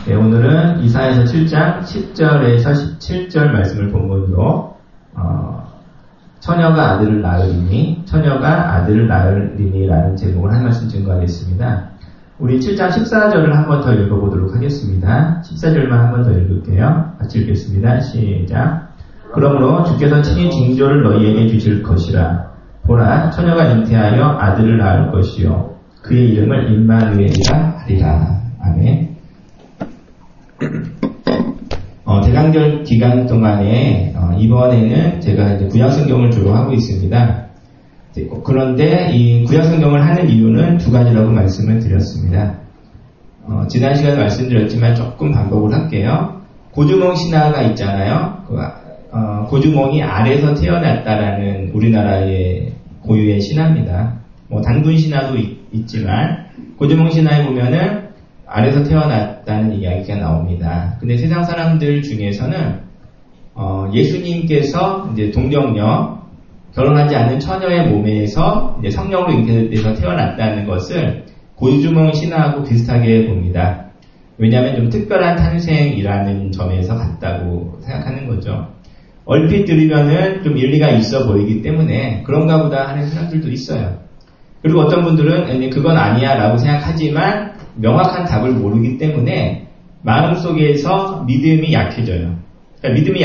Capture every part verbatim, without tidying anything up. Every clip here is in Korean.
네, 오늘은 이사야서 칠 장 십 절에서 십칠 절 말씀을 본문으로 어, 처녀가 아들을 낳으리니 처녀가 아들을 낳으리니 라는 제목을 한 말씀 증거하겠습니다. 우리 칠 장 십사 절을 한 번 더 읽어보도록 하겠습니다. 십사 절만 한 번 더 읽을게요. 같이 읽겠습니다. 시작. 그러므로 주께서 친히 징조를 너희에게 주실 것이라. 보라, 처녀가 잉태하여 아들을 낳을 것이요 그의 이름을 임마누엘이라 하리라. 아멘. 어, 대강절 기간 동안에 어, 이번에는 제가 이제 구약성경을 주로 하고 있습니다. 그런데 이 구약성경을 하는 이유는 두 가지라고 말씀을 드렸습니다. 어, 지난 시간에 말씀드렸지만 조금 반복을 할게요. 고주몽 신화가 있잖아요. 그, 어, 고주몽이 알에서 태어났다라는 우리나라의 고유의 신화입니다. 뭐 단군 신화도 있, 있지만 고주몽 신화에 보면은 알에서 태어났다는 이야기가 나옵니다. 근데 세상 사람들 중에서는 어, 예수님께서 이제 동정녀 결혼하지 않은 처녀의 몸에서 이제 성령으로 잉태돼서 태어났다는 것을 고주몽 신화하고 비슷하게 봅니다. 왜냐하면 좀 특별한 탄생이라는 점에서 같다고 생각하는 거죠. 얼핏 들으면은 좀 일리가 있어 보이기 때문에 그런가 보다 하는 사람들도 있어요. 그리고 어떤 분들은 그건 아니야 라고 생각하지만 명확한 답을 모르기 때문에 마음속에서 믿음이 약해져요. 그러니까 믿음이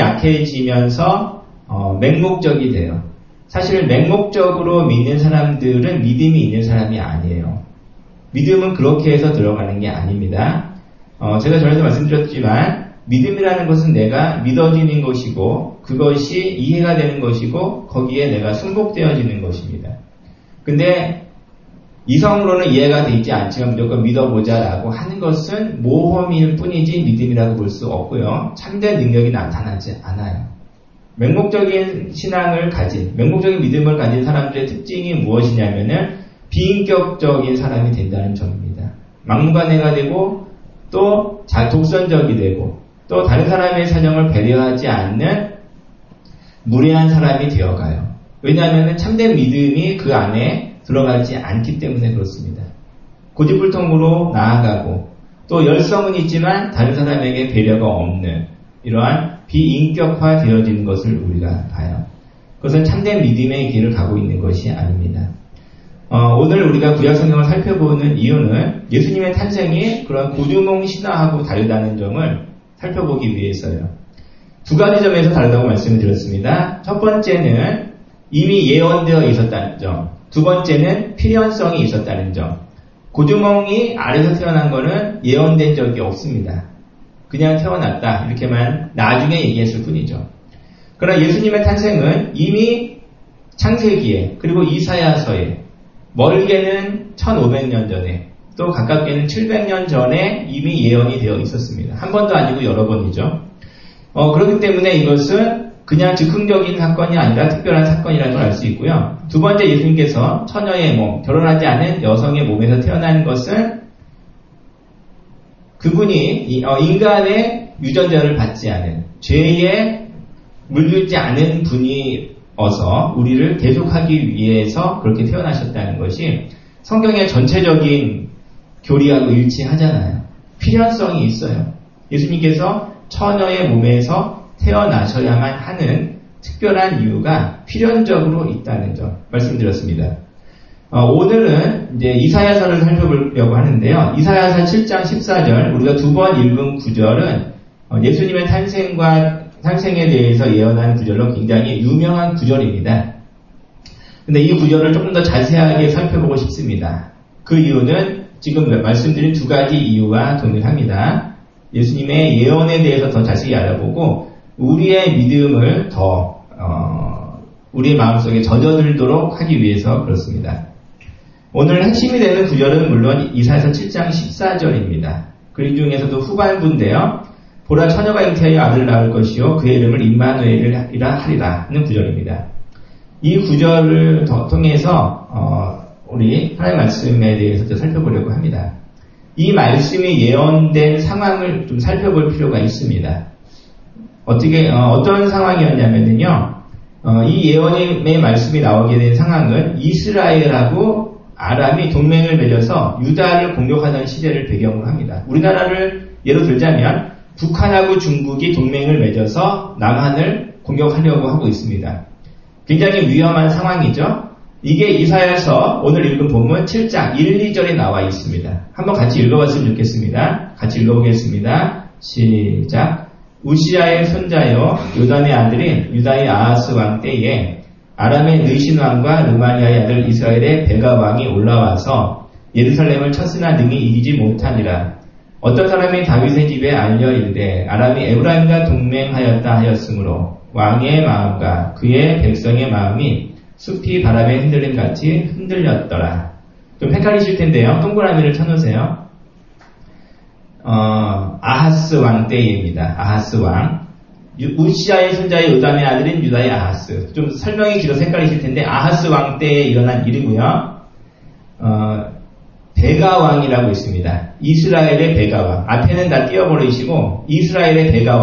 약해지면서 어, 맹목적이 돼요. 사실 맹목적으로 믿는 사람들은 믿음이 있는 사람이 아니에요. 믿음은 그렇게 해서 들어가는 게 아닙니다. 어, 제가 전에도 말씀드렸지만 믿음이라는 것은 내가 믿어지는 것이고 그것이 이해가 되는 것이고 거기에 내가 순복되어지는 것입니다. 근데 이성으로는 이해가 되지 않지만 무조건 믿어보자라고 하는 것은 모험일 뿐이지 믿음이라고 볼 수 없고요. 참된 능력이 나타나지 않아요. 맹목적인 신앙을 가진, 맹목적인 믿음을 가진 사람들의 특징이 무엇이냐면은 비인격적인 사람이 된다는 점입니다. 막무가내가 되고 또 독선적이 되고 또 다른 사람의 사정을 배려하지 않는 무례한 사람이 되어가요. 왜냐하면 참된 믿음이 그 안에 들어가지 않기 때문에 그렇습니다. 고집불통으로 나아가고 또 열성은 있지만 다른 사람에게 배려가 없는 이러한 비인격화 되어지는 것을 우리가 봐요. 그것은 참된 믿음의 길을 가고 있는 것이 아닙니다. 어, 오늘 우리가 구약성경을 살펴보는 이유는 예수님의 탄생이 그런 고주몽 신화하고 다르다는 점을 살펴보기 위해서요. 두 가지 점에서 다르다고 말씀을 드렸습니다. 첫 번째는 이미 예언되어 있었다는 점, 두 번째는 필연성이 있었다는 점. 고주몽이 알에서 태어난 거는 예언된 적이 없습니다. 그냥 태어났다 이렇게만 나중에 얘기했을 뿐이죠. 그러나 예수님의 탄생은 이미 창세기에 그리고 이사야서에 멀게는 천오백 년 전에 또 가깝게는 칠백 년 전에 이미 예언이 되어 있었습니다. 한 번도 아니고 여러 번이죠. 어, 그렇기 때문에 이것은 그냥 즉흥적인 사건이 아니라 특별한 사건이라는 걸 알 수 있고요. 두 번째, 예수님께서 처녀의 몸, 결혼하지 않은 여성의 몸에서 태어난 것은 그분이 인간의 유전자를 받지 않은 죄에 물들지 않은 분이어서 우리를 대속하기 위해서 그렇게 태어나셨다는 것이 성경의 전체적인 교리하고 일치하잖아요. 필연성이 있어요. 예수님께서 처녀의 몸에서 태어나셔야만 하는 특별한 이유가 필연적으로 있다는 점 말씀드렸습니다. 어, 오늘은 이제 이사야서를 살펴보려고 하는데요. 이사야서 칠 장 십사 절 우리가 두 번 읽은 구절은 어, 예수님의 탄생과 탄생에 대해서 예언한 구절로 굉장히 유명한 구절입니다. 근데 이 구절을 조금 더 자세하게 살펴보고 싶습니다. 그 이유는 지금 말씀드린 두 가지 이유와 동일합니다. 예수님의 예언에 대해서 더 자세히 알아보고 우리의 믿음을 더 어, 우리의 마음속에 젖어들도록 하기 위해서 그렇습니다. 오늘 핵심이 되는 구절은 물론 이사야서 칠 장 십사 절입니다. 그 중에서도 후반부인데요. 보라, 처녀가 잉태하여 아들을 낳을 것이요 그의 이름을 임마누엘이라 하리라는 구절입니다. 이 구절을 더 통해서 어, 우리 하나님의 말씀에 대해서 살펴보려고 합니다. 이 말씀이 예언된 상황을 좀 살펴볼 필요가 있습니다. 어떻게 어, 어떤 상황이었냐면요, 어, 이 예언의 말씀이 나오게 된 상황은 이스라엘하고 아람이 동맹을 맺어서 유다를 공격하던 시대를 배경으로 합니다. 우리나라를 예로 들자면 북한하고 중국이 동맹을 맺어서 남한을 공격하려고 하고 있습니다. 굉장히 위험한 상황이죠. 이게 이사야서 오늘 읽은 본문 칠 장 일, 이 절에 나와 있습니다. 한번 같이 읽어봤으면 좋겠습니다. 같이 읽어보겠습니다. 시작. 우시아의 손자요 요담의 아들인 유다의 아하스 왕 때에 아람의 느신 왕과 르마리아의 아들 이스라엘의 베가 왕이 올라와서 예루살렘을 쳤으나 능히 이기지 못하니라. 어떤 사람이 다윗의 집에 알려 이르되 아람이 에브라임과 동맹하였다 하였으므로 왕의 마음과 그의 백성의 마음이 숲이 바람에 흔들림 같이 흔들렸더라. 좀 헷갈리실 텐데요. 동그라미를 쳐놓으세요. 어, 아하스 왕 때입니다. 아하스 왕. 우시아의 손자의 요담의 아들인 유다의 아하스. 좀 설명이 길어서 헷갈리실 텐데 아하스 왕 때에 일어난 일이고요. 어, 베가 왕이라고 있습니다. 이스라엘의 베가 왕. 앞에는 다 띄워버리시고 이스라엘의 베가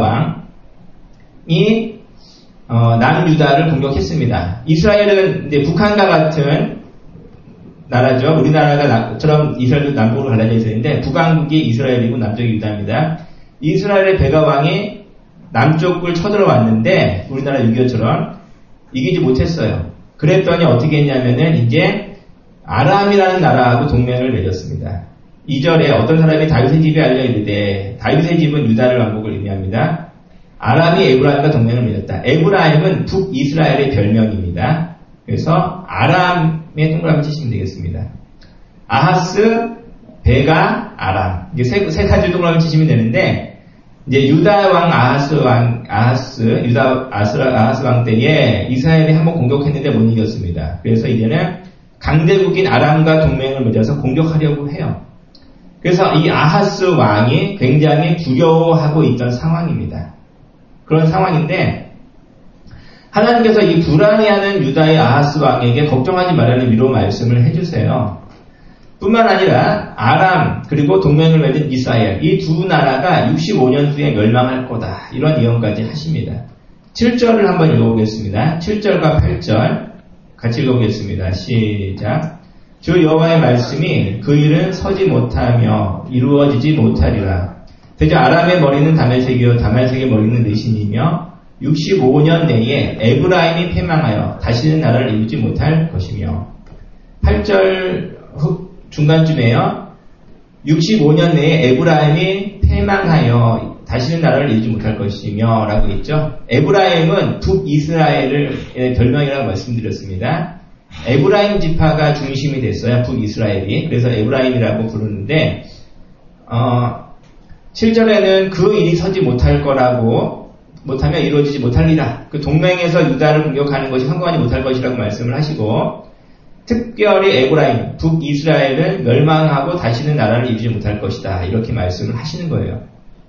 왕이 어, 남유다를 공격했습니다. 이스라엘은 이제 북한과 같은 나라죠. 우리나라가처럼 이스라엘도 남북으로 갈라져 있었는데 북왕국이 이스라엘이고 남쪽이 유다입니다. 이스라엘의 베가 왕이 남쪽을 쳐들어왔는데 우리나라 육이오처럼 이기지 못했어요. 그랬더니 어떻게 했냐면은 이제 아람이라는 나라하고 동맹을 맺었습니다. 이 절에 어떤 사람이 다윗의 집에 알려 이르되 다윗의 집은 유다를 왕국을 의미합니다. 아람이 에브라임과 동맹을 맺었다. 에브라임은 북이스라엘의 별명입니다. 그래서 아람에 동그라미 치시면 되겠습니다. 아하스, 베가, 아람. 이게 세, 세 가지 동그라미 치시면 되는데 이제 유다 왕 아하스 왕 아하스 유다 아스, 아하스 왕 때에 이스라엘이 한번 공격했는데 못 이겼습니다. 그래서 이제는 강대국인 아람과 동맹을 맺어서 공격하려고 해요. 그래서 이 아하스 왕이 굉장히 두려워하고 있던 상황입니다. 그런 상황인데 하나님께서 이 불안해하는 유다의 아하스 왕에게 걱정하지 말라는 위로 말씀을 해주세요. 뿐만 아니라 아람 그리고 동맹을 맺은 이스라엘 이 두 나라가 육십오 년 후에 멸망할 거다. 이런 예언까지 하십니다. 칠 절을 한번 읽어보겠습니다. 칠 절과 팔 절 같이 읽어보겠습니다. 시작. 주 여호와의 말씀이 그 일은 서지 못하며 이루어지지 못하리라. 대저 아람의 머리는 다말색이요 다말색의 머리는 느신이며 육십오 년 내에 에브라임이 패망하여 다시는 나라를 이루지 못할 것이며 팔 절 중간쯤에요. 육십오 년 내에 에브라임이 패망하여 다시는 나라를 이루지 못할 것이며 라고 있죠. 에브라임은 북이스라엘의 별명이라고 말씀드렸습니다. 에브라임 지파가 중심이 됐어요. 북이스라엘이. 그래서 에브라임이라고 부르는데 어, 칠 절에는 그 일이 서지 못할 거라고 못하면 이루어지지 못할리라. 그 동맹에서 유다를 공격하는 것이 성공하지 못할 것이라고 말씀을 하시고 특별히 에브라임, 북이스라엘은 멸망하고 다시는 나라를 이루지 못할 것이다. 이렇게 말씀을 하시는 거예요.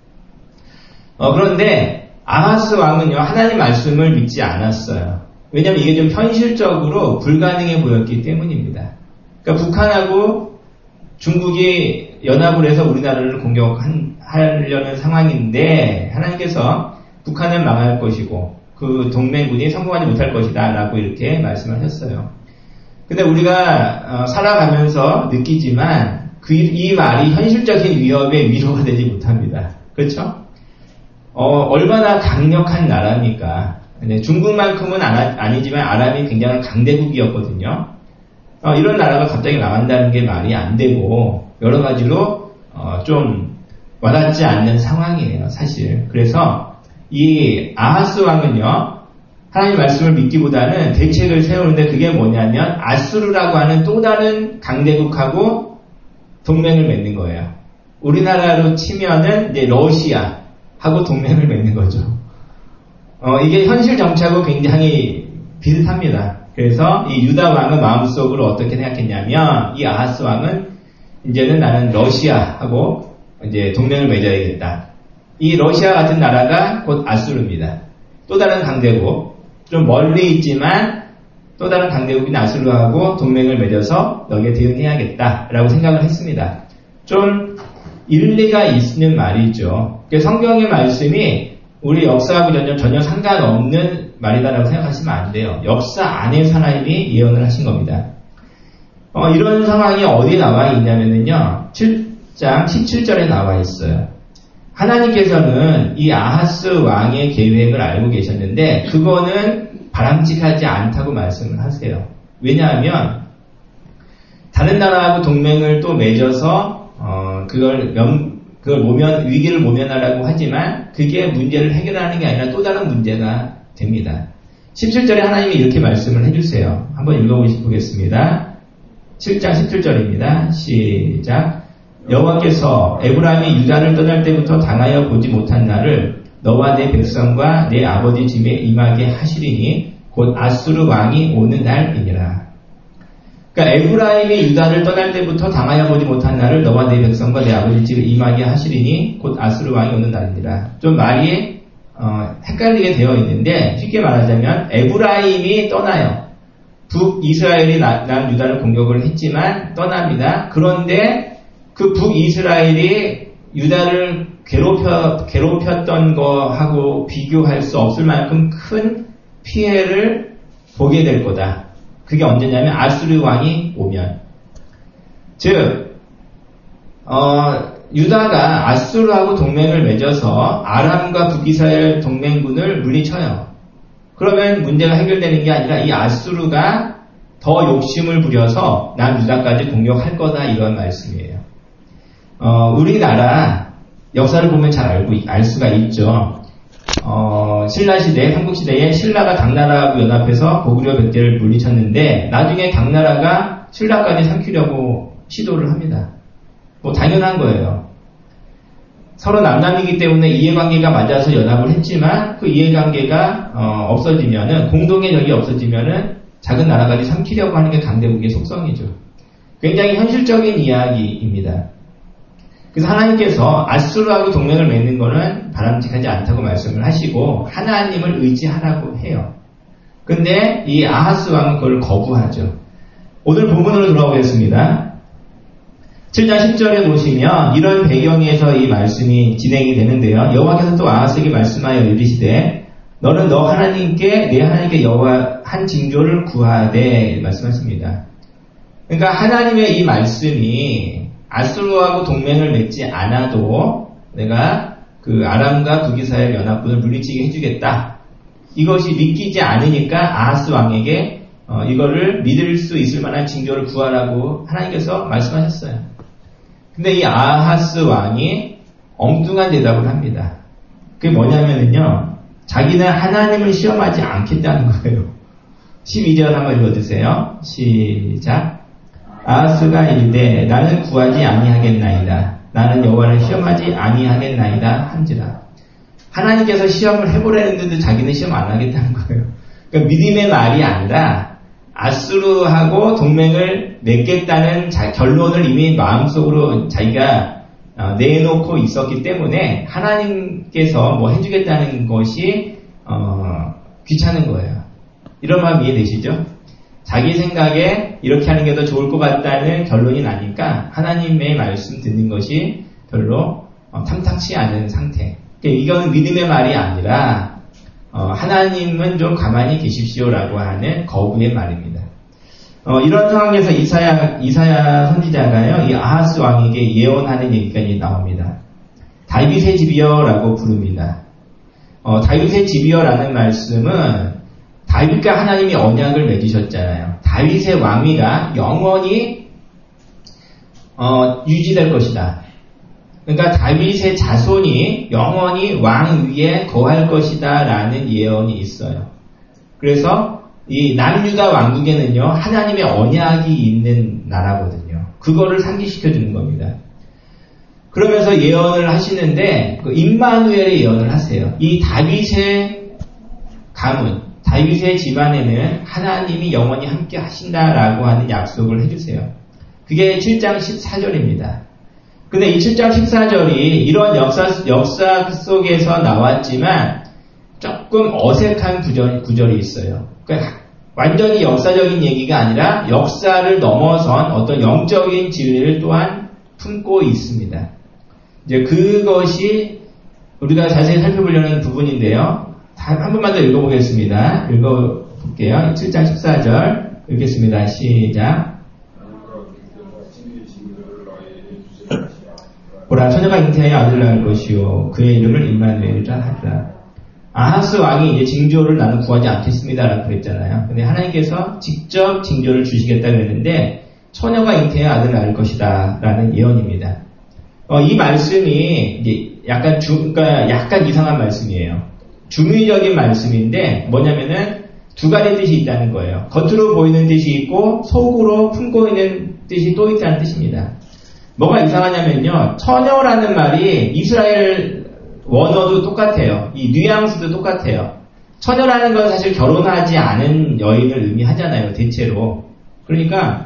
어, 그런데 아하스 왕은요 하나님 말씀을 믿지 않았어요. 왜냐하면 이게 좀 현실적으로 불가능해 보였기 때문입니다. 그러니까 북한하고 중국이 연합을 해서 우리나라를 공격하려는 상황인데 하나님께서 북한은 망할 것이고 그 동맹군이 성공하지 못할 것이다 라고 이렇게 말씀하셨어요. 근데 우리가 살아가면서 느끼지만 그, 이 말이 현실적인 위협의 위로가 되지 못합니다. 그렇죠? 어, 얼마나 강력한 나라입니까? 중국만큼은 아니지만 아람이 굉장히 강대국이었거든요. 어, 이런 나라가 갑자기 망한다는 게 말이 안 되고 여러 가지로 어, 좀 와닿지 않는 상황이에요, 사실. 그래서 이 아하스 왕은요, 하나님 말씀을 믿기보다는 대책을 세우는데 그게 뭐냐면 아수르라고 하는 또 다른 강대국하고 동맹을 맺는 거예요. 우리나라로 치면은 이제 러시아하고 동맹을 맺는 거죠. 어, 이게 현실 정치하고 굉장히 비슷합니다. 그래서 이 유다 왕은 마음속으로 어떻게 생각했냐면 이 아하스 왕은 이제는 나는 러시아하고 이제 동맹을 맺어야겠다. 이 러시아 같은 나라가 곧 아수르입니다. 또 다른 강대국, 좀 멀리 있지만 또 다른 강대국인 아수르하고 동맹을 맺어서 여기에 대응해야겠다라고 생각을 했습니다. 좀 일리가 있는 말이죠. 성경의 말씀이 우리 역사하고 전혀, 전혀 상관없는 말이다라고 생각하시면 안 돼요. 역사 안에 하나님이 예언을 하신 겁니다. 어, 이런 상황이 어디에 나와 있냐면요. 칠 장 십칠 절에 나와 있어요. 하나님께서는 이 아하스 왕의 계획을 알고 계셨는데 그거는 바람직하지 않다고 말씀을 하세요. 왜냐하면 다른 나라하고 동맹을 또 맺어서 어, 그걸 면, 그걸 모면 위기를 모면하라고 하지만 그게 문제를 해결하는 게 아니라 또 다른 문제가 됩니다. 십칠 절에 하나님이 이렇게 말씀을 해주세요. 한번 읽어보겠습니다. 칠 장 십칠 절입니다. 시작. 여호와께서 에브라임이 유다를 떠날 때부터 당하여 보지 못한 날을 너와 내 백성과 내 아버지 집에 임하게 하시리니 곧 아수르 왕이 오는 날이니라. 그러니까 에브라임이 유다를 떠날 때부터 당하여 보지 못한 날을 너와 내 백성과 내 아버지 집에 임하게 하시리니 곧 아수르 왕이 오는 날이니라. 좀 말이 어, 헷갈리게 되어 있는데 쉽게 말하자면 에브라임이 떠나요. 북이스라엘이 난 유다를 공격을 했지만 떠납니다. 그런데 그 북이스라엘이 유다를 괴롭혀, 괴롭혔던 거하고 비교할 수 없을 만큼 큰 피해를 보게 될 거다. 그게 언제냐면 아수르 왕이 오면. 즉, 어, 유다가 아수르하고 동맹을 맺어서 아람과 북이스라엘 동맹군을 물리쳐요. 그러면 문제가 해결되는 게 아니라 이 아수르가 더 욕심을 부려서 난 유다까지 공격할 거다 이런 말씀이에요. 어, 우리나라 역사를 보면 잘 알고, 알 수가 있죠. 어, 신라시대, 삼국시대에 신라가 당나라하고 연합해서 고구려 백제를 물리쳤는데, 나중에 당나라가 신라까지 삼키려고 시도를 합니다. 뭐, 당연한 거예요. 서로 남남이기 때문에 이해관계가 맞아서 연합을 했지만, 그 이해관계가, 어, 없어지면은, 공동의 적이 없어지면은, 작은 나라까지 삼키려고 하는 게 강대국의 속성이죠. 굉장히 현실적인 이야기입니다. 그래서 하나님께서 아수르하고 동맹을 맺는 것은 바람직하지 않다고 말씀을 하시고 하나님을 의지하라고 해요. 근데 이 아하스 왕은 그걸 거부하죠. 오늘 본문으로 돌아오겠습니다. 칠 장 십 절에 보시면 이런 배경에서 이 말씀이 진행이 되는데요. 여호와께서 또 아하스에게 말씀하여 이르시되 너는 너 하나님께 내 하나님께 여호와 한 징조를 구하되 말씀하십니다. 그러니까 하나님의 이 말씀이 아수르하고 동맹을 맺지 않아도 내가 그 아람과 북이스라엘 연합군을 물리치게 해주겠다. 이것이 믿기지 않으니까 아하스 왕에게 어, 이거를 믿을 수 있을 만한 징조를 구하라고 하나님께서 말씀하셨어요. 근데 이 아하스 왕이 엉뚱한 대답을 합니다. 그게 뭐냐면요. 자기는 하나님을 시험하지 않겠다는 거예요. 십이 절 한번 읽어주세요. 시작. 아하스가 이르되 나는 구하지 아니하겠나이다. 나는 여호와를 시험하지 아니하겠나이다 한지라. 하나님께서 시험을 해보려는데도 자기는 시험 안 하겠다는 거예요. 그러니까 믿음의 말이 아니라 아수르하고 동맹을 맺겠다는 자, 결론을 이미 마음속으로 자기가 어, 내놓고 있었기 때문에 하나님께서 뭐 해주겠다는 것이 어, 귀찮은 거예요. 이런 마음 이해되시죠? 자기 생각에 이렇게 하는 게 더 좋을 것 같다는 결론이 나니까 하나님의 말씀 듣는 것이 별로 어, 탐탁치 않은 상태. 그러니까 이건 믿음의 말이 아니라 어, 하나님은 좀 가만히 계십시오라고 하는 거부의 말입니다. 어, 이런 상황에서 이사야, 이사야 선지자가요, 이 아하스 왕에게 예언하는 얘기가 나옵니다. 다윗의 집이여라고 부릅니다. 어, 다윗의 집이여라는 말씀은 다윗과 하나님이 언약을 맺으셨잖아요. 다윗의 왕위가 영원히 어, 유지될 것이다. 그러니까 다윗의 자손이 영원히 왕 위에 거할 것이다 라는 예언이 있어요. 그래서 이 남유다 왕국에는요 하나님의 언약이 있는 나라거든요. 그거를 상기시켜 주는 겁니다. 그러면서 예언을 하시는데 그 임마누엘의 예언을 하세요. 이 다윗의 가문, 다윗의 집안에는 하나님이 영원히 함께 하신다라고 하는 약속을 해주세요. 그게 칠 장 십사 절입니다. 근데 이 칠 장 십사 절이 이런 역사, 역사 속에서 나왔지만 조금 어색한 구절, 구절이 있어요. 그러니까 완전히 역사적인 얘기가 아니라 역사를 넘어선 어떤 영적인 진리를 또한 품고 있습니다. 이제 그것이 우리가 자세히 살펴보려는 부분인데요. 한 번만 더 읽어보겠습니다. 읽어볼게요. 칠 장 십사 절 읽겠습니다. 시작. 보라 처녀가 잉태하여 아들을 낳을 것이요 그의 이름을 임마누엘이라 하리라. 아하스 왕이 이제 징조를 나는 구하지 않겠습니다라고 그랬잖아요. 근데 하나님께서 직접 징조를 주시겠다 그랬는데 처녀가 잉태하여 아들을 낳을 것이다라는 예언입니다. 어, 이 말씀이 이제 약간 주, 그러니까 약간 이상한 말씀이에요. 중의적인 말씀인데 뭐냐면은 두 가지 뜻이 있다는 거예요. 겉으로 보이는 뜻이 있고 속으로 품고 있는 뜻이 또 있다는 뜻입니다. 뭐가 이상하냐면요. 처녀라는 말이 이스라엘 원어도 똑같아요. 이 뉘앙스도 똑같아요. 처녀라는 건 사실 결혼하지 않은 여인을 의미하잖아요. 대체로. 그러니까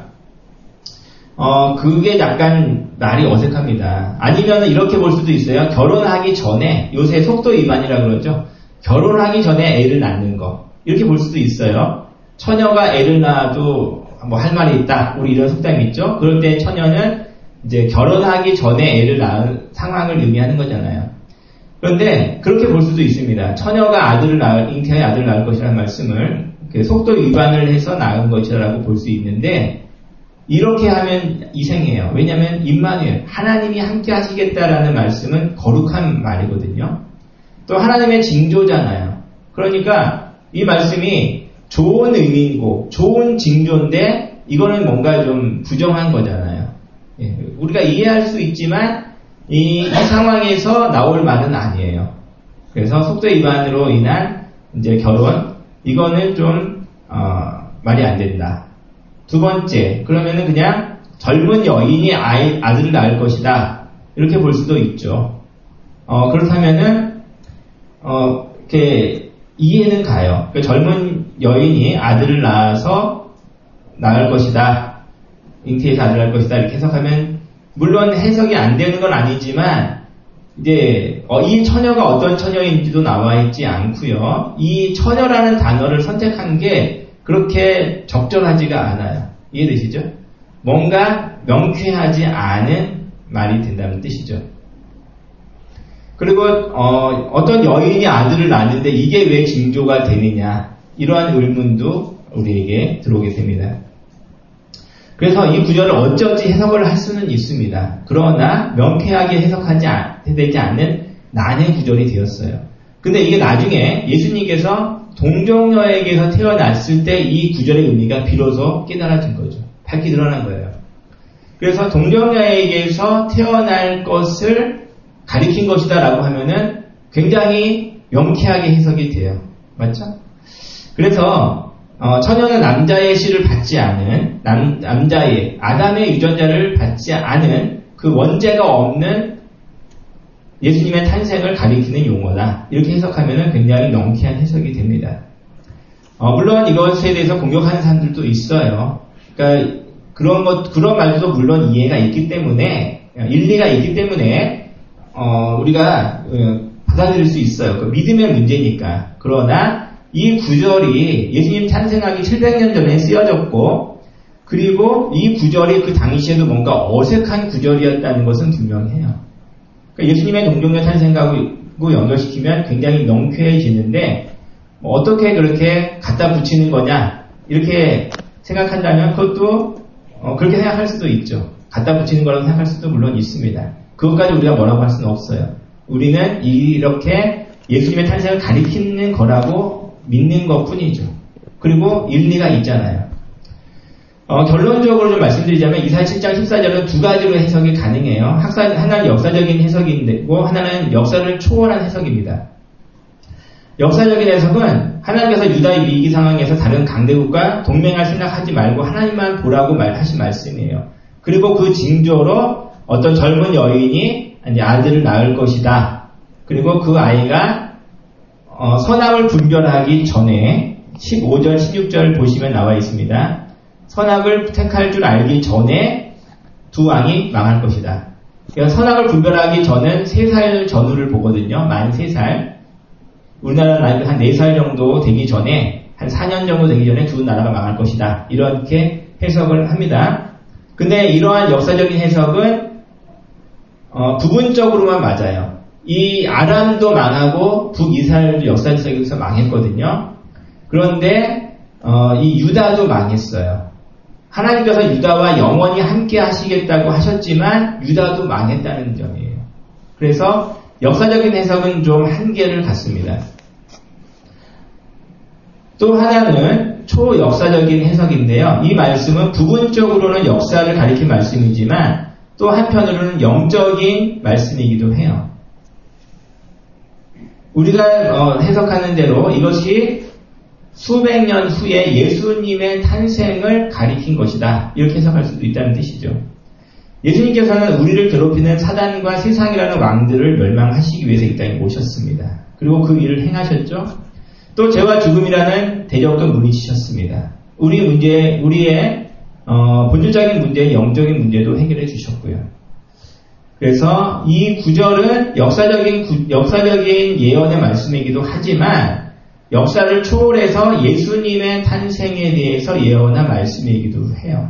어 그게 약간 말이 어색합니다. 아니면 이렇게 볼 수도 있어요. 결혼하기 전에 요새 속도 위반이라고 그러죠. 결혼하기 전에 애를 낳는 거. 이렇게 볼 수도 있어요. 처녀가 애를 낳아도 뭐 할 말이 있다. 우리 이런 속담이 있죠. 그럴 때 처녀는 이제 결혼하기 전에 애를 낳은 상황을 의미하는 거잖아요. 그런데 그렇게 볼 수도 있습니다. 처녀가 아들을 낳을, 잉태하여 아들을 낳을 것이라는 말씀을 속도 위반을 해서 낳은 것이라고 볼 수 있는데 이렇게 하면 이상해요. 왜냐하면 임마누엘, 하나님이 함께 하시겠다라는 말씀은 거룩한 말이거든요. 또 하나님의 징조잖아요. 그러니까 이 말씀이 좋은 의미이고 좋은 징조인데 이거는 뭔가 좀 부정한 거잖아요. 예, 우리가 이해할 수 있지만 이, 이 상황에서 나올 말은 아니에요. 그래서 속도 위반으로 인한 이제 결혼 이거는 좀 어, 말이 안 된다. 두 번째, 그러면은 그냥 젊은 여인이 아이, 아들을 낳을 것이다. 이렇게 볼 수도 있죠. 어, 그렇다면은, 어, 이렇게 이해는 가요. 그러니까 젊은 여인이 아들을 낳아서 낳을 것이다. 잉태해서 아들을 낳을 것이다. 이렇게 해석하면, 물론 해석이 안 되는 건 아니지만, 이제, 어, 이 처녀가 어떤 처녀인지도 나와 있지 않고요. 이 처녀라는 단어를 선택한 게 그렇게 적절하지가 않아요. 이해되시죠? 뭔가 명쾌하지 않은 말이 된다는 뜻이죠. 그리고 어, 어떤 여인이 아들을 낳는데 이게 왜 징조가 되느냐 이러한 의문도 우리에게 들어오게 됩니다. 그래서 이 구절을 어찌어찌 해석을 할 수는 있습니다. 그러나 명쾌하게 해석하지 되지 않는 난해 구절이 되었어요. 근데 이게 나중에 예수님께서 동정녀에게서 태어났을 때 이 구절의 의미가 비로소 깨달아진 거죠. 밝히 드러난 거예요. 그래서 동정녀에게서 태어날 것을 가리킨 것이다 라고 하면은 굉장히 명쾌하게 해석이 돼요. 맞죠? 그래서 어, 처녀는 남자의 씨를 받지 않은 남, 남자의 아담의 유전자를 받지 않은 그 원죄가 없는 예수님의 탄생을 가리키는 용어다. 이렇게 해석하면 굉장히 명쾌한 해석이 됩니다. 어, 물론 이것에 대해서 공격하는 사람들도 있어요. 그러니까 그런 것, 그런 말도 물론 이해가 있기 때문에, 일리가 있기 때문에, 어, 우리가 어, 받아들일 수 있어요. 그 믿음의 문제니까. 그러나 이 구절이 예수님 탄생하기 칠백 년 전에 쓰여졌고, 그리고 이 구절이 그 당시에도 뭔가 어색한 구절이었다는 것은 분명해요. 그러니까 예수님의 동정녀 탄생하고 연결시키면 굉장히 명쾌해지는데 뭐 어떻게 그렇게 갖다 붙이는 거냐 이렇게 생각한다면 그것도 어 그렇게 생각할 수도 있죠. 갖다 붙이는 거라고 생각할 수도 물론 있습니다. 그것까지 우리가 뭐라고 할 수는 없어요. 우리는 이렇게 예수님의 탄생을 가리키는 거라고 믿는 것뿐이죠. 그리고 일리가 있잖아요. 어, 결론적으로 좀 말씀드리자면 이사야 칠 장 십사 절은 두 가지로 해석이 가능해요. 학사, 하나는 역사적인 해석이고 하나는 역사를 초월한 해석입니다. 역사적인 해석은 하나님께서 유다의 위기 상황에서 다른 강대국과 동맹할 생각하지 말고 하나님만 보라고 말하신 말씀이에요. 그리고 그 징조로 어떤 젊은 여인이 아들을 낳을 것이다. 그리고 그 아이가 어, 선악을 분별하기 전에 십오 절, 십육 절 보시면 나와 있습니다. 선악을 택할 줄 알기 전에 두 왕이 망할 것이다. 그러니까 선악을 분별하기 전은 세 살 전후를 보거든요. 만 세 살. 우리나라 나이가 한 네 살 정도 되기 전에, 한 사 년 정도 되기 전에 두 나라가 망할 것이다. 이렇게 해석을 합니다. 근데 이러한 역사적인 해석은 어, 부분적으로만 맞아요. 이 아람도 망하고 북이스라엘도 역사적에서 망했거든요. 그런데 어, 이 유다도 망했어요. 하나님께서 유다와 영원히 함께 하시겠다고 하셨지만 유다도 망했다는 점이에요. 그래서 역사적인 해석은 좀 한계를 갖습니다. 또 하나는 초역사적인 해석인데요. 이 말씀은 부분적으로는 역사를 가리킨 말씀이지만 또 한편으로는 영적인 말씀이기도 해요. 우리가 어, 해석하는 대로 이것이 수백 년 후에 예수님의 탄생을 가리킨 것이다. 이렇게 해석할 수도 있다는 뜻이죠. 예수님께서는 우리를 괴롭히는 사단과 세상이라는 왕들을 멸망하시기 위해서 이 땅에 오셨습니다. 그리고 그 일을 행하셨죠. 또 죄와 죽음이라는 대적도 물리치셨습니다. 우리 문제, 우리의 어, 본질적인 문제, 영적인 문제도 해결해 주셨고요. 그래서 이 구절은 역사적인 구, 역사적인 예언의 말씀이기도 하지만 역사를 초월해서 예수님의 탄생에 대해서 예언한 말씀이기도 해요.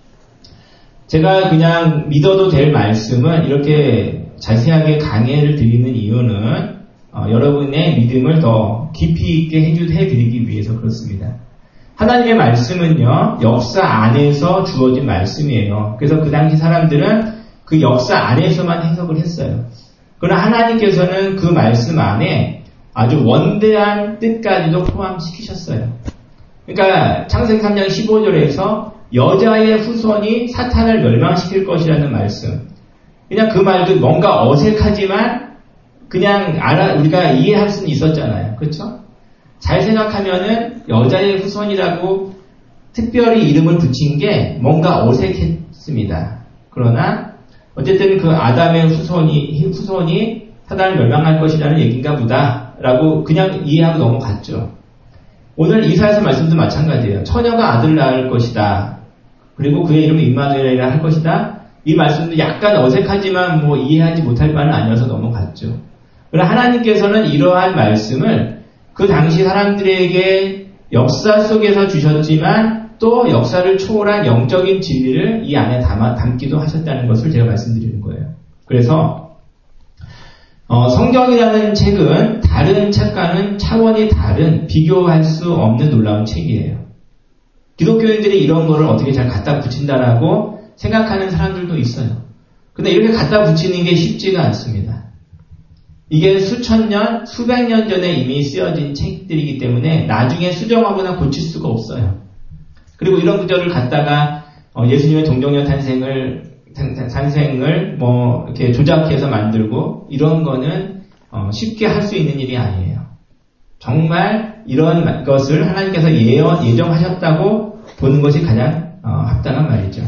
제가 그냥 믿어도 될 말씀은 이렇게 자세하게 강해를 드리는 이유는 어, 여러분의 믿음을 더 깊이 있게 해드리기 위해서 그렇습니다. 하나님의 말씀은요, 역사 안에서 주어진 말씀이에요. 그래서 그 당시 사람들은 그 역사 안에서만 해석을 했어요. 그러나 하나님께서는 그 말씀 안에 아주 원대한 뜻까지도 포함시키셨어요. 그러니까 창세기 삼 장 십오 절에서 여자의 후손이 사탄을 멸망시킬 것이라는 말씀. 그냥 그 말도 뭔가 어색하지만 그냥 알아, 우리가 이해할 수는 있었잖아요. 그렇죠? 잘 생각하면은 여자의 후손이라고 특별히 이름을 붙인 게 뭔가 어색했습니다. 그러나 어쨌든 그 아담의 후손이, 후손이 사단을 멸망할 것이라는 얘기인가 보다라고 그냥 이해하고 넘어갔죠. 오늘 이사야서 말씀도 마찬가지예요. 처녀가 아들 낳을 것이다. 그리고 그의 이름은 임마누엘이라 할 것이다. 이 말씀도 약간 어색하지만 뭐 이해하지 못할 바는 아니어서 넘어갔죠. 그러나 하나님께서는 이러한 말씀을 그 당시 사람들에게 역사 속에서 주셨지만 또 역사를 초월한 영적인 진리를 이 안에 담아, 담기도 하셨다는 것을 제가 말씀드리는 거예요. 그래서 어, 성경이라는 책은 다른 책과는 차원이 다른 비교할 수 없는 놀라운 책이에요. 기독교인들이 이런 거를 어떻게 잘 갖다 붙인다라고 생각하는 사람들도 있어요. 근데 이렇게 갖다 붙이는 게 쉽지가 않습니다. 이게 수천 년, 수백 년 전에 이미 쓰여진 책들이기 때문에 나중에 수정하거나 고칠 수가 없어요. 그리고 이런 구절을 갖다가 예수님의 동정녀 탄생을 탄생을 뭐 이렇게 조작해서 만들고 이런 거는 쉽게 할 수 있는 일이 아니에요. 정말 이런 것을 하나님께서 예언 예정하셨다고 보는 것이 가장 합당한 말이죠.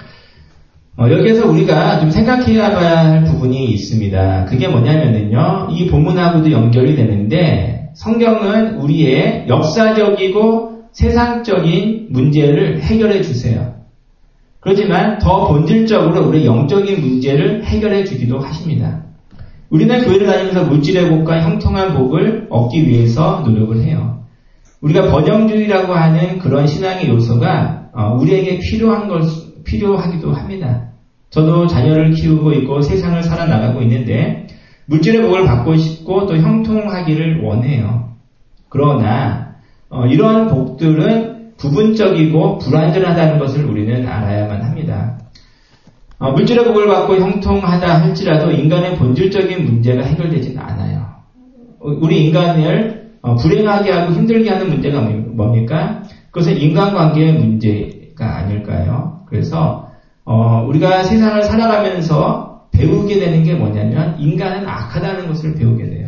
어, 여기에서 우리가 좀 생각해야 할 부분이 있습니다. 그게 뭐냐면은요, 이 본문하고도 연결이 되는데, 성경은 우리의 역사적이고 세상적인 문제를 해결해 주세요. 그렇지만 더 본질적으로 우리의 영적인 문제를 해결해 주기도 하십니다. 우리는 교회를 다니면서 물질의 복과 형통한 복을 얻기 위해서 노력을 해요. 우리가 번영주의라고 하는 그런 신앙의 요소가 어, 우리에게 필요한 것, 필요하기도 합니다. 저도 자녀를 키우고 있고 세상을 살아나가고 있는데 물질의 복을 받고 싶고 또 형통하기를 원해요. 그러나 어, 이러한 복들은 부분적이고 불완전하다는 것을 우리는 알아야만 합니다. 어, 물질의 복을 받고 형통하다 할지라도 인간의 본질적인 문제가 해결되지는 않아요. 우리 인간을 어, 불행하게 하고 힘들게 하는 문제가 뭡니까? 그것은 인간관계의 문제가 아닐까요? 그래서 어, 우리가 세상을 살아가면서 배우게 되는 게 뭐냐면 인간은 악하다는 것을 배우게 돼요.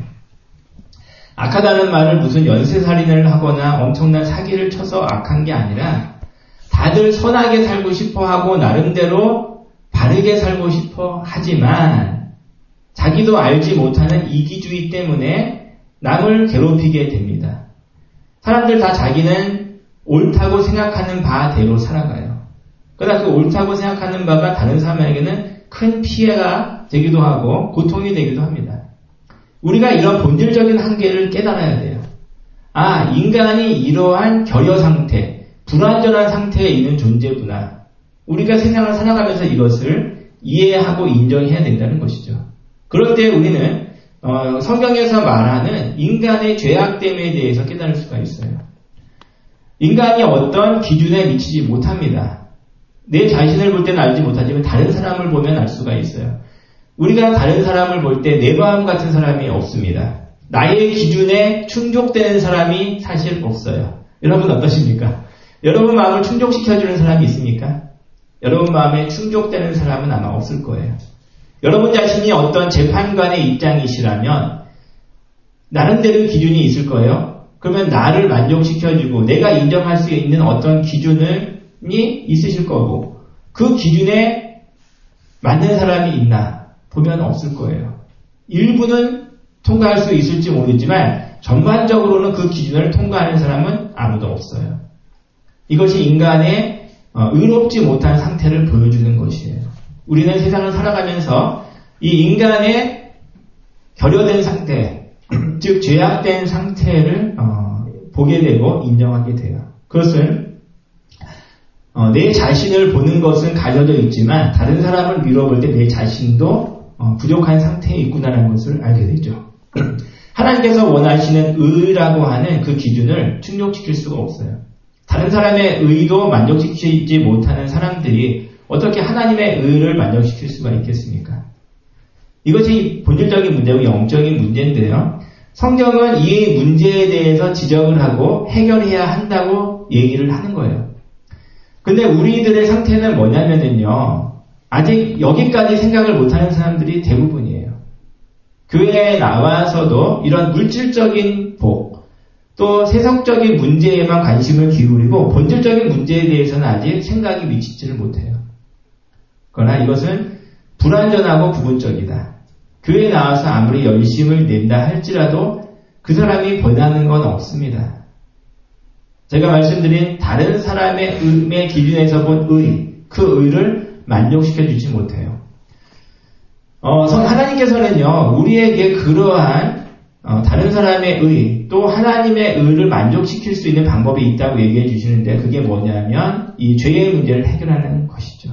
악하다는 말을 무슨 연쇄살인을 하거나 엄청난 사기를 쳐서 악한 게 아니라 다들 선하게 살고 싶어 하고 나름대로 바르게 살고 싶어 하지만 자기도 알지 못하는 이기주의 때문에 남을 괴롭히게 됩니다. 사람들 다 자기는 옳다고 생각하는 바대로 살아가요. 그러나 그 옳다고 생각하는 바가 다른 사람에게는 큰 피해가 되기도 하고 고통이 되기도 합니다. 우리가 이런 본질적인 한계를 깨달아야 돼요. 아, 인간이 이러한 결여 상태, 불완전한 상태에 있는 존재구나. 우리가 세상을 살아가면서 이것을 이해하고 인정해야 된다는 것이죠. 그럴 때 우리는 어, 성경에서 말하는 인간의 죄악됨에 대해서 깨달을 수가 있어요. 인간이 어떤 기준에 미치지 못합니다. 내 자신을 볼 때는 알지 못하지만 다른 사람을 보면 알 수가 있어요. 우리가 다른 사람을 볼 때 내 마음 같은 사람이 없습니다. 나의 기준에 충족되는 사람이 사실 없어요. 여러분 어떠십니까? 여러분 마음을 충족시켜주는 사람이 있습니까? 여러분 마음에 충족되는 사람은 아마 없을 거예요. 여러분 자신이 어떤 재판관의 입장이시라면 나름대로 기준이 있을 거예요. 그러면 나를 만족시켜주고 내가 인정할 수 있는 어떤 기준이 있으실 거고 그 기준에 맞는 사람이 있나 보면 없을 거예요. 일부는 통과할 수 있을지 모르지만 전반적으로는 그 기준을 통과하는 사람은 아무도 없어요. 이것이 인간의 의롭지 못한 상태를 보여주는 것이에요. 우리는 세상을 살아가면서 이 인간의 결여된 상태, 즉 죄악된 상태를 어, 보게 되고 인정하게 돼요. 그것은 어, 내 자신을 보는 것은 가려져 있지만 다른 사람을 밀어볼 때 내 자신도 어, 부족한 상태에 있구나라는 것을 알게 되죠. 하나님께서 원하시는 의라고 하는 그 기준을 충족시킬 수가 없어요. 다른 사람의 의도 만족시키지 못하는 사람들이 어떻게 하나님의 의를 만족시킬 수가 있겠습니까? 이것이 본질적인 문제고 영적인 문제인데요. 성경은 이 문제에 대해서 지적을 하고 해결해야 한다고 얘기를 하는 거예요. 근데 우리들의 상태는 뭐냐면요. 아직 여기까지 생각을 못하는 사람들이 대부분이에요. 교회에 나와서도 이런 물질적인 복, 또 세속적인 문제에만 관심을 기울이고 본질적인 문제에 대해서는 아직 생각이 미치지를 못해요. 그러나 이것은 불완전하고 부분적이다. 교회에 나와서 아무리 열심을 낸다 할지라도 그 사람이 변하는 건 없습니다. 제가 말씀드린 다른 사람의 의의 기준에서 본 의, 그 의를 만족시켜주지 못해요. 어, 하나님께서는요, 우리에게 그러한 어, 다른 사람의 의, 또 하나님의 의를 만족시킬 수 있는 방법이 있다고 얘기해 주시는데 그게 뭐냐면 이 죄의 문제를 해결하는 것이죠.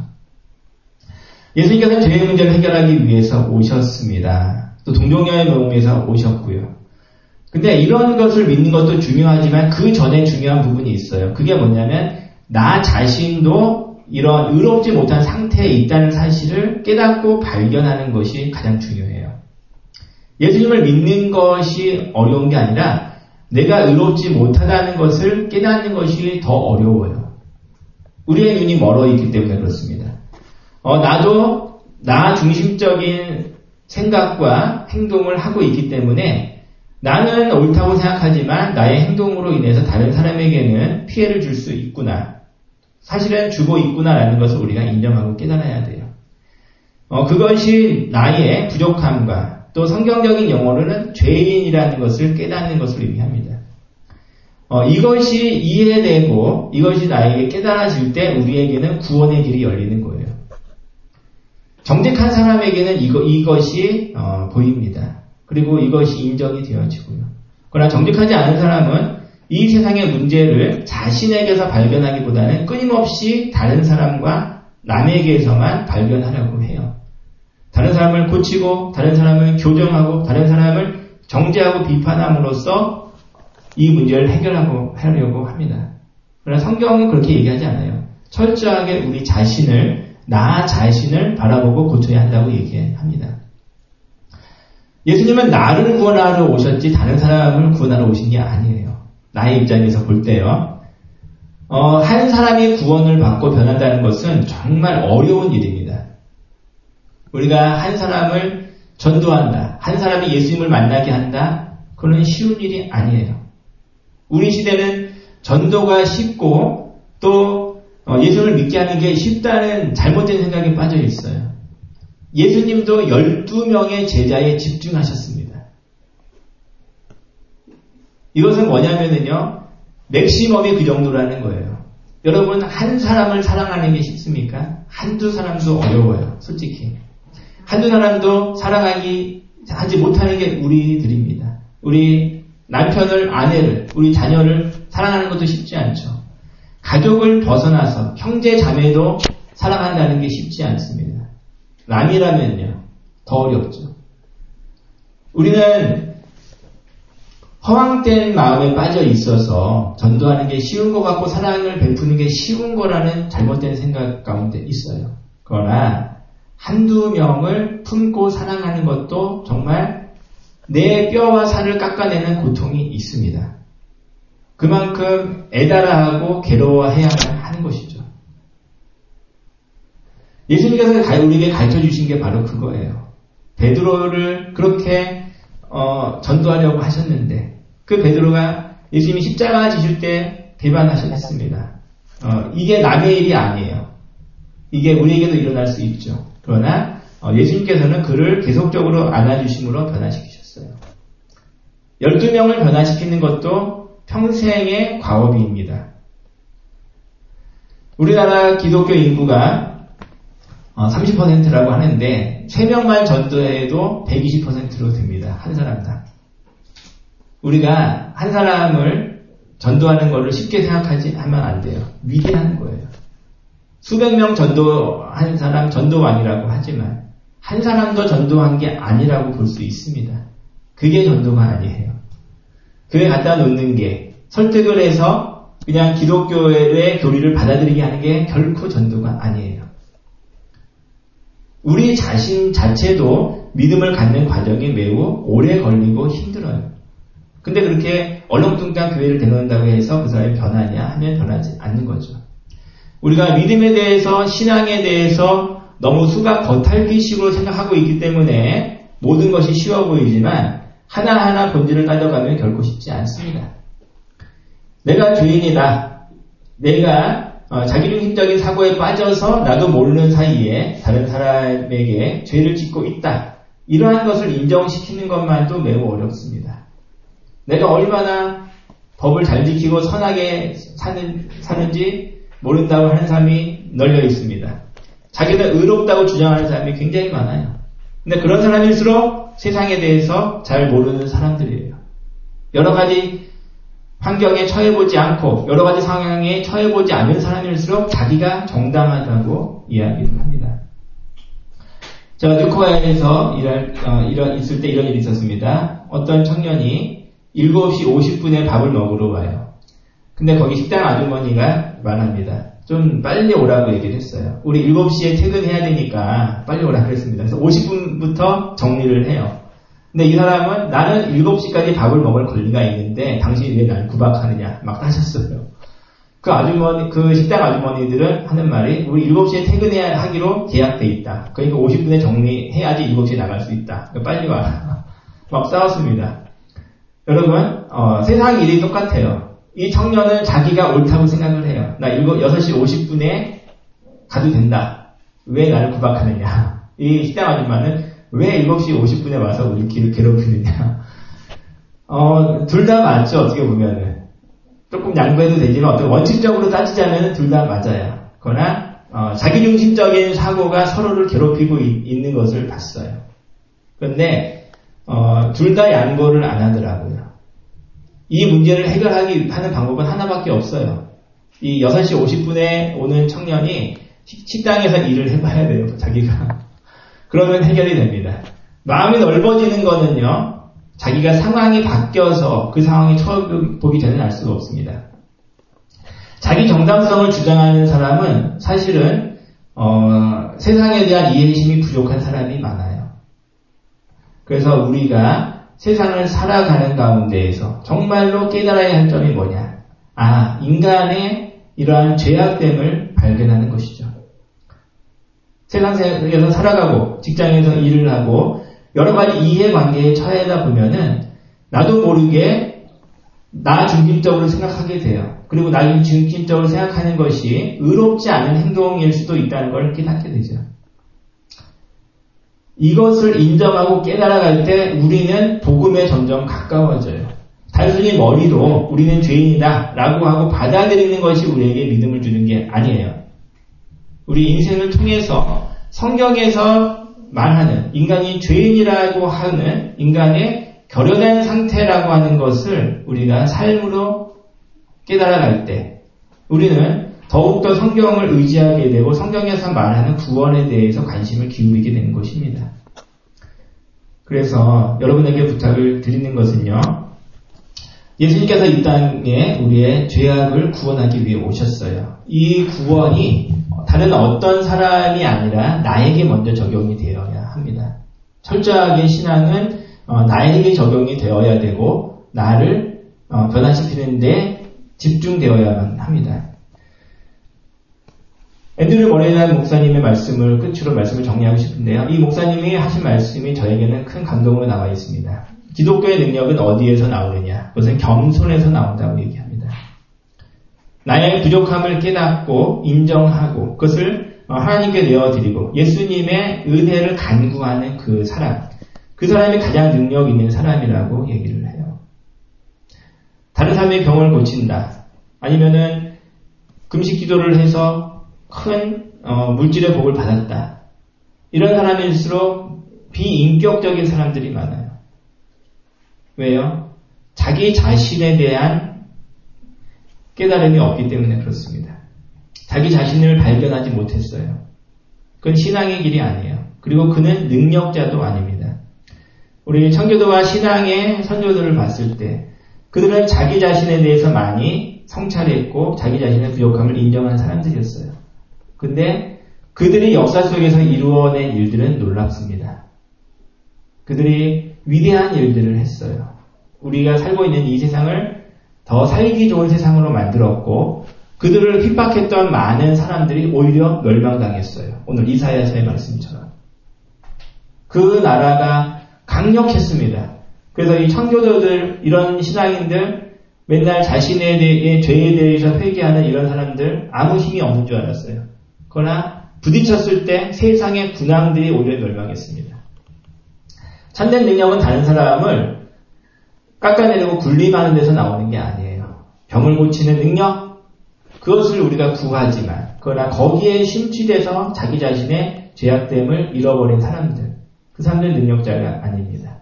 예수님께서는 죄의 문제를 해결하기 위해서 오셨습니다. 또 동정녀의 몸에서 오셨고요. 근데 이런 것을 믿는 것도 중요하지만 그 전에 중요한 부분이 있어요. 그게 뭐냐면 나 자신도 이런 의롭지 못한 상태에 있다는 사실을 깨닫고 발견하는 것이 가장 중요해요. 예수님을 믿는 것이 어려운 게 아니라 내가 의롭지 못하다는 것을 깨닫는 것이 더 어려워요. 우리의 눈이 멀어 있기 때문에 그렇습니다. 어, 나도 나 중심적인 생각과 행동을 하고 있기 때문에 나는 옳다고 생각하지만 나의 행동으로 인해서 다른 사람에게는 피해를 줄 수 있구나. 사실은 주고 있구나라는 것을 우리가 인정하고 깨달아야 돼요. 어, 그것이 나의 부족함과 또 성경적인 용어로는 죄인이라는 것을 깨닫는 것을 의미합니다. 어, 이것이 이해되고 이것이 나에게 깨달아질 때 우리에게는 구원의 길이 열리는 거예요. 정직한 사람에게는 이거, 이것이 어, 보입니다. 그리고 이것이 인정이 되어지고요. 그러나 정직하지 않은 사람은 이 세상의 문제를 자신에게서 발견하기보다는 끊임없이 다른 사람과 남에게서만 발견하려고 해요. 다른 사람을 고치고 다른 사람을 교정하고 다른 사람을 정죄하고 비판함으로써 이 문제를 해결하고 하려고 합니다. 그러나 성경은 그렇게 얘기하지 않아요. 철저하게 우리 자신을 나 자신을 바라보고 고쳐야 한다고 얘기합니다. 예수님은 나를 구원하러 오셨지 다른 사람을 구원하러 오신 게 아니에요. 나의 입장에서 볼 때요. 어, 한 사람이 구원을 받고 변한다는 것은 정말 어려운 일입니다. 우리가 한 사람을 전도한다. 한 사람이 예수님을 만나게 한다. 그건 쉬운 일이 아니에요. 우리 시대는 전도가 쉽고 또 예수를 믿게 하는 게 쉽다는 잘못된 생각에 빠져 있어요. 예수님도 열두 명의 제자에 집중하셨습니다. 이것은 뭐냐면요, 맥시멈이 그 정도라는 거예요. 여러분, 한 사람을 사랑하는 게 쉽습니까? 한두 사람도 어려워요, 솔직히. 한두 사람도 사랑하기, 하지 못하는 게 우리들입니다. 우리 남편을, 아내를, 우리 자녀를 사랑하는 것도 쉽지 않죠. 가족을 벗어나서 형제 자매도 사랑한다는 게 쉽지 않습니다. 남이라면요, 더 어렵죠. 우리는 허황된 마음에 빠져 있어서 전도하는 게 쉬운 것 같고 사랑을 베푸는 게 쉬운 거라는 잘못된 생각 가운데 있어요. 그러나 한두 명을 품고 사랑하는 것도 정말 내 뼈와 살을 깎아내는 고통이 있습니다. 그만큼 애달아하고 괴로워해야 하는 것이죠. 예수님께서 우리에게 가르쳐 주신 게 바로 그거예요. 베드로를 그렇게 어, 전도하려고 하셨는데 그 베드로가 예수님이 십자가 지실 때 배반하셨습니다. 어, 이게 남의 일이 아니에요. 이게 우리에게도 일어날 수 있죠. 그러나 어, 예수님께서는 그를 계속적으로 안아주심으로 변화시키셨어요. 열두 명을 변화시키는 것도 평생의 과업입니다. 우리나라 기독교 인구가 어, 삼십 퍼센트라고 하는데 세 명만 전도해도 백이십 퍼센트로 됩니다. 한 사람당. 우리가 한 사람을 전도하는 것을 쉽게 생각하지 하면 안 돼요. 위대한 거예요. 수백 명 전도한 사람 전도왕이라고 하지만 한 사람도 전도한 게 아니라고 볼 수 있습니다. 그게 전도가 아니에요. 교회 갖다 놓는 게 설득을 해서 그냥 기독교의 교리를 받아들이게 하는 게 결코 전도가 아니에요. 우리 자신 자체도 믿음을 갖는 과정이 매우 오래 걸리고 힘들어요. 근데 그렇게 얼렁뚱땅 교회를 대놓는다고 해서 그 사람이 변하냐 하면 변하지 않는 거죠. 우리가 믿음에 대해서 신앙에 대해서 너무 수박 겉핥기식으로 생각하고 있기 때문에 모든 것이 쉬워 보이지만 하나하나 본질을 따져가면 결코 쉽지 않습니다. 내가 죄인이다. 내가 어, 자기중심적인 사고에 빠져서 나도 모르는 사이에 다른 사람에게 죄를 짓고 있다. 이러한 것을 인정시키는 것만도 매우 어렵습니다. 내가 얼마나 법을 잘 지키고 선하게 사는, 사는지 모른다고 하는 사람이 널려 있습니다. 자기는 의롭다고 주장하는 사람이 굉장히 많아요. 근데 그런 사람일수록 세상에 대해서 잘 모르는 사람들이에요. 여러 가지 환경에 처해보지 않고 여러 가지 상황에 처해보지 않는 사람일수록 자기가 정당하다고 이야기를 합니다. 제가 뉴코아에서 일할, 어, 이런, 있을 때 이런 일이 있었습니다. 어떤 청년이 일곱 시 오십 분에 밥을 먹으러 와요. 근데 거기 식당 아주머니가 말합니다. 좀 빨리 오라고 얘기를 했어요. 우리 일곱 시에 퇴근해야 되니까 빨리 오라고 그랬습니다. 그래서 오십 분부터 정리를 해요. 근데 이 사람은 나는 일곱 시까지 밥을 먹을 권리가 있는데 당신이 왜 날 구박하느냐 막 따졌어요. 그 아주머니, 그 식당 아주머니들은 하는 말이 우리 일곱 시에 퇴근해야 하기로 계약돼 있다. 그러니까 오십 분에 정리해야지 일곱 시에 나갈 수 있다. 그러니까 빨리 와. 막 싸웠습니다. 여러분, 어, 세상 일이 똑같아요. 이 청년은 자기가 옳다고 생각을 해요. 나 여섯 시 오십 분에 가도 된다. 왜 나를 구박하느냐. 이 식당 아줌마는 왜 일곱 시 오십 분에 와서 우리 길을 괴롭히느냐. 어, 둘 다 맞죠, 어떻게 보면은. 조금 양보해도 되지만, 어떤 원칙적으로 따지자면 둘 다 맞아요. 그러나, 어, 자기중심적인 사고가 서로를 괴롭히고 이, 있는 것을 봤어요. 그런데, 어, 둘 다 양보를 안 하더라고요. 이 문제를 해결하기 하는 방법은 하나밖에 없어요. 이 여섯 시 오십 분에 오는 청년이 식당에서 일을 해봐야 돼요, 자기가. 그러면 해결이 됩니다. 마음이 넓어지는 거는요, 자기가 상황이 바뀌어서 그 상황이 처해보기 전에는 알 수가 없습니다. 자기 정당성을 주장하는 사람은 사실은 어, 세상에 대한 이해심이 부족한 사람이 많아요. 그래서 우리가 세상을 살아가는 가운데에서 정말로 깨달아야 할 점이 뭐냐? 아, 인간의 이러한 죄악됨을 발견하는 것이죠. 세상에서 살아가고 직장에서 일을 하고 여러 가지 이해관계에 처하다 보면은 나도 모르게 나 중심적으로 생각하게 돼요. 그리고 나 중심적으로 생각하는 것이 의롭지 않은 행동일 수도 있다는 걸 깨닫게 되죠. 이것을 인정하고 깨달아갈 때 우리는 복음에 점점 가까워져요. 단순히 머리로 우리는 죄인이다 라고 하고 받아들이는 것이 우리에게 믿음을 주는 게 아니에요. 우리 인생을 통해서 성경에서 말하는 인간이 죄인이라고 하는 인간의 결여된 상태라고 하는 것을 우리가 삶으로 깨달아갈 때 우리는 더욱더 성경을 의지하게 되고 성경에서 말하는 구원에 대해서 관심을 기울이게 되는 것입니다. 그래서 여러분에게 부탁을 드리는 것은요. 예수님께서 이 땅에 우리의 죄악을 구원하기 위해 오셨어요. 이 구원이 다른 어떤 사람이 아니라 나에게 먼저 적용이 되어야 합니다. 철저하게 신앙은 어, 나에게 적용이 되어야 되고 나를 어, 변화시키는데 집중되어야만 합니다. 앤드류 모레난 목사님의 말씀을 끝으로 말씀을 정리하고 싶은데요. 이 목사님이 하신 말씀이 저에게는 큰 감동으로 나와 있습니다. 기독교의 능력은 어디에서 나오느냐? 그것은 겸손에서 나온다고 얘기합니다. 나의 부족함을 깨닫고 인정하고 그것을 하나님께 내어드리고 예수님의 은혜를 간구하는 그 사람, 그 사람이 가장 능력 있는 사람이라고 얘기를 해요. 다른 사람의 병을 고친다. 아니면은 금식 기도를 해서 큰 어, 물질의 복을 받았다. 이런 사람일수록 비인격적인 사람들이 많아요. 왜요? 자기 자신에 대한 깨달음이 없기 때문에 그렇습니다. 자기 자신을 발견하지 못했어요. 그건 신앙의 길이 아니에요. 그리고 그는 능력자도 아닙니다. 우리 청교도와 신앙의 선조들을 봤을 때 그들은 자기 자신에 대해서 많이 성찰했고 자기 자신의 부족함을 인정한 사람들이었어요. 근데 그들이 역사 속에서 이루어낸 일들은 놀랍습니다. 그들이 위대한 일들을 했어요. 우리가 살고 있는 이 세상을 더 살기 좋은 세상으로 만들었고 그들을 핍박했던 많은 사람들이 오히려 멸망당했어요. 오늘 이사야서의 말씀처럼. 그 나라가 강력했습니다. 그래서 이 청교도들, 이런 신앙인들, 맨날 자신에 대해, 죄에 대해서 회개하는 이런 사람들 아무 힘이 없는 줄 알았어요. 그러나 부딪혔을 때 세상의 군왕들이 오히려 멸망했습니다. 참된 능력은 다른 사람을 깎아내리고 군림하는 데서 나오는 게 아니에요. 병을 고치는 능력, 그것을 우리가 구하지만 그러나 거기에 심취돼서 자기 자신의 죄악됨을 잃어버린 사람들, 그 사람들은 능력자가 아닙니다.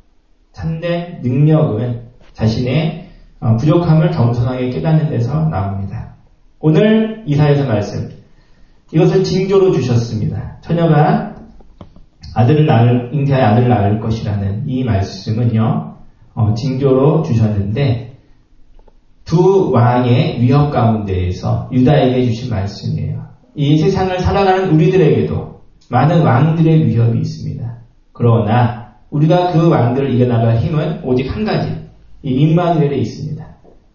참된 능력은 자신의 부족함을 겸손하게 깨닫는 데서 나옵니다. 오늘 이사야서 말씀, 이것을 징조로 주셨습니다. 처녀가 아들을 낳을, 잉태하여 아들을 낳을 것이라는 이 말씀은요, 어, 징조로 주셨는데, 두 왕의 위협 가운데에서 유다에게 주신 말씀이에요. 이 세상을 살아가는 우리들에게도 많은 왕들의 위협이 있습니다. 그러나, 우리가 그 왕들을 이겨나갈 힘은 오직 한 가지, 이 임마누엘에 있습니다.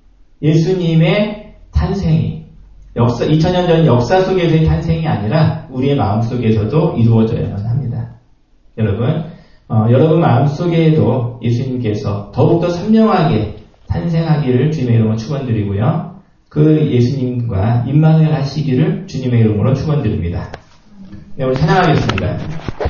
예수님의 탄생이, 역사, 이천 년 전 역사 속에서의 탄생이 아니라 우리의 마음 속에서도 이루어져야만 합니다. 여러분, 어, 여러분 마음 속에도 예수님께서 더욱더 선명하게 탄생하기를 주님의 이름으로 축원드리고요. 그 예수님과 임마누엘 하시기를 주님의 이름으로 축원드립니다. 네, 우리 찬양하겠습니다.